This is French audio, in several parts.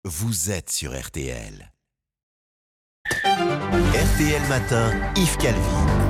vous êtes sur RTL. RTL Matin, Yves Calvi.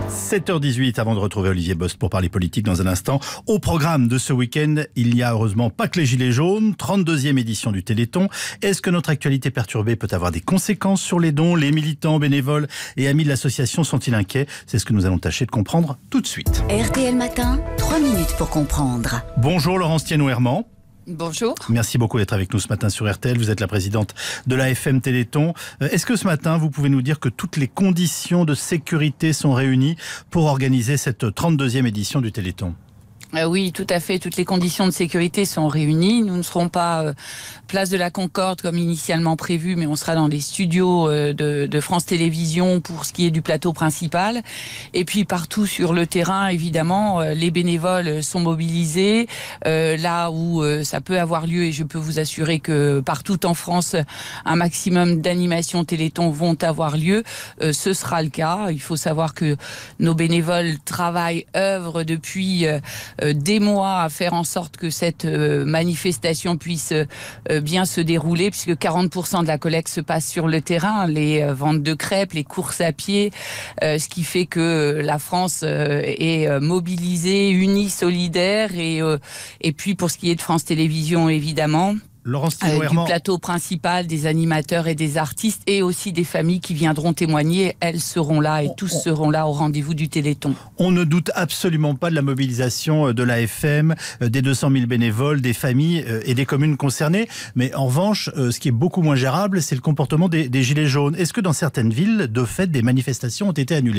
7h18 avant de retrouver Olivier Bost pour parler politique dans un instant. Au programme de ce week-end, il n'y a heureusement pas que les Gilets jaunes, 32e édition du Téléthon. Est-ce que notre actualité perturbée peut avoir des conséquences sur les dons? Les militants, bénévoles et amis de l'association sont-ils inquiets? C'est ce que nous allons tâcher de comprendre tout de suite. RTL Matin, 3 minutes pour comprendre. Bonjour Laurence Thienot-Herman. Bonjour. Merci beaucoup d'être avec nous ce matin sur RTL. Vous êtes la présidente de l'AFM Téléthon. Est-ce que ce matin, vous pouvez nous dire que toutes les conditions de sécurité sont réunies pour organiser cette 32e édition du Téléthon? Oui, tout à fait. Toutes les conditions de sécurité sont réunies. Nous ne serons pas place de la Concorde comme initialement prévu, mais on sera dans les studios de France Télévisions pour ce qui est du plateau principal. Et puis partout sur le terrain, évidemment, les bénévoles sont mobilisés. Là où ça peut avoir lieu, et je peux vous assurer que partout en France, un maximum d'animations Téléthon vont avoir lieu. Ce sera le cas. Il faut savoir que nos bénévoles travaillent, œuvrent depuis des mois à faire en sorte que cette manifestation puisse bien se dérouler, puisque 40% de la collecte se passe sur le terrain, les ventes de crêpes, les courses à pied, ce qui fait que la France est mobilisée, unie, solidaire, et puis pour ce qui est de France Télévisions, évidemment, Laurence du plateau principal, des animateurs et des artistes, et aussi des familles qui viendront témoigner. Elles seront là et tous seront là au rendez-vous du Téléthon. On ne doute absolument pas de la mobilisation de l'AFM, des 200 000 bénévoles, des familles et des communes concernées. Mais en revanche, ce qui est beaucoup moins gérable, c'est le comportement des Gilets jaunes. Est-ce que dans certaines villes, de fait, des manifestations ont été annulées ?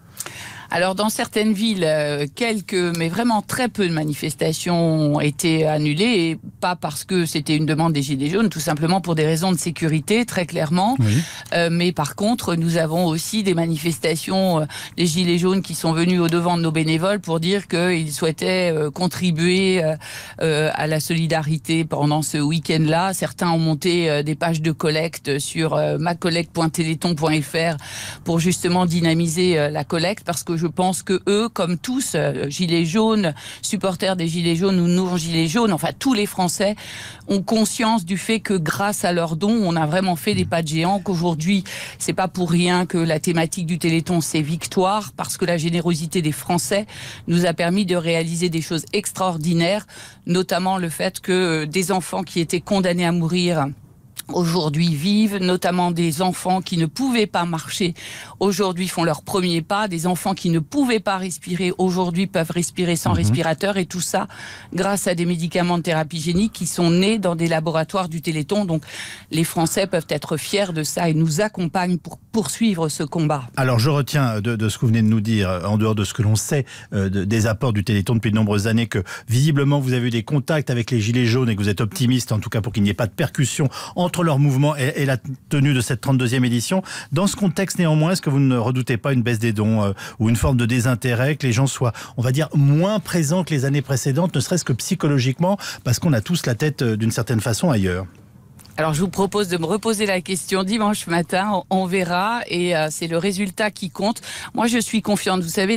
Alors dans certaines villes, mais vraiment très peu de manifestations ont été annulées, et pas parce que c'était une demande des Gilets jaunes, tout simplement pour des raisons de sécurité, très clairement. Oui. Mais par contre, nous avons aussi des manifestations des Gilets jaunes qui sont venus au devant de nos bénévoles pour dire qu'ils souhaitaient contribuer à la solidarité pendant ce week-end-là. Certains ont monté des pages de collecte sur macollecte.téléthon.fr pour justement dynamiser la collecte, parce que je pense que eux, comme tous, Gilets jaunes, supporters des Gilets jaunes ou non-Gilets jaunes, enfin tous les Français, ont conscience du fait que grâce à leurs dons, on a vraiment fait des pas de géant, qu'aujourd'hui, c'est pas pour rien que la thématique du Téléthon, c'est victoire, parce que la générosité des Français nous a permis de réaliser des choses extraordinaires, notamment le fait que des enfants qui étaient condamnés à mourir aujourd'hui vivent, notamment des enfants qui ne pouvaient pas marcher, aujourd'hui font leurs premiers pas, des enfants qui ne pouvaient pas respirer, aujourd'hui peuvent respirer sans respirateur, et tout ça grâce à des médicaments de thérapie génique qui sont nés dans des laboratoires du Téléthon. Donc les Français peuvent être fiers de ça et nous accompagnent pour poursuivre ce combat. Alors je retiens de ce que vous venez de nous dire, en dehors de ce que l'on sait des apports du Téléthon depuis de nombreuses années, que visiblement vous avez eu des contacts avec les Gilets jaunes et que vous êtes optimiste, en tout cas pour qu'il n'y ait pas de percussion entre leur mouvement et la tenue de cette 32e édition. Dans ce contexte néanmoins, est-ce que vous ne redoutez pas une baisse des dons ou une forme de désintérêt, que les gens soient, on va dire, moins présents que les années précédentes, ne serait-ce que psychologiquement, parce qu'on a tous la tête d'une certaine façon ailleurs? Alors je vous propose de me reposer la question dimanche matin, on verra, et c'est le résultat qui compte. Moi je suis confiante, vous savez,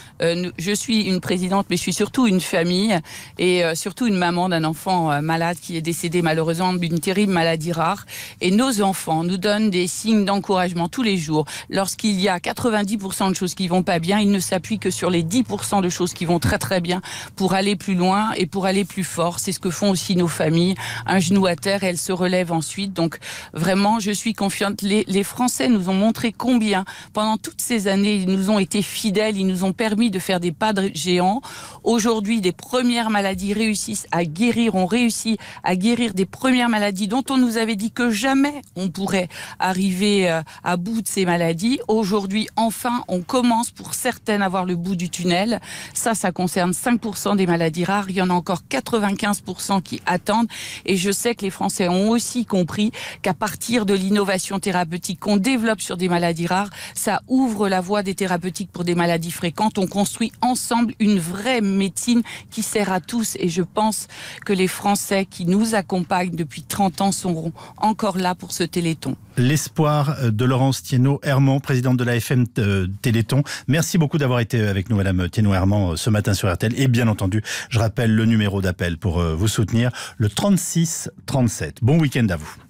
je suis une présidente, mais je suis surtout une famille, et surtout une maman d'un enfant malade qui est décédé malheureusement d'une terrible maladie rare. Et nos enfants nous donnent des signes d'encouragement tous les jours. Lorsqu'il y a 90% de choses qui vont pas bien, ils ne s'appuient que sur les 10% de choses qui vont très très bien pour aller plus loin et pour aller plus fort. C'est ce que font aussi nos familles. Un genou à terre, elles se relèvent ensuite. Donc vraiment, je suis confiante. Les Français nous ont montré combien, pendant toutes ces années, ils nous ont été fidèles, ils nous ont permis de faire des pas de géants. Aujourd'hui, des premières maladies réussissent à guérir, on réussit à guérir des premières maladies dont on nous avait dit que jamais on pourrait arriver à bout de ces maladies. Aujourd'hui, enfin, on commence pour certaines à voir le bout du tunnel. Ça concerne 5% des maladies rares. Il y en a encore 95% qui attendent. Et je sais que les Français ont aussi compris qu'à partir de l'innovation thérapeutique qu'on développe sur des maladies rares, ça ouvre la voie des thérapeutiques pour des maladies fréquentes. On construit ensemble une vraie médecine qui sert à tous. Et je pense que les Français qui nous accompagnent depuis 30 ans seront encore là pour ce Téléthon. L'espoir de Laurence Thienot-Herman, présidente de l'AFM Téléthon. Merci beaucoup d'avoir été avec nous, Madame Thienot-Herman, ce matin sur RTL. Et bien entendu, je rappelle le numéro d'appel pour vous soutenir, le 36 37. Bon week-end à vous.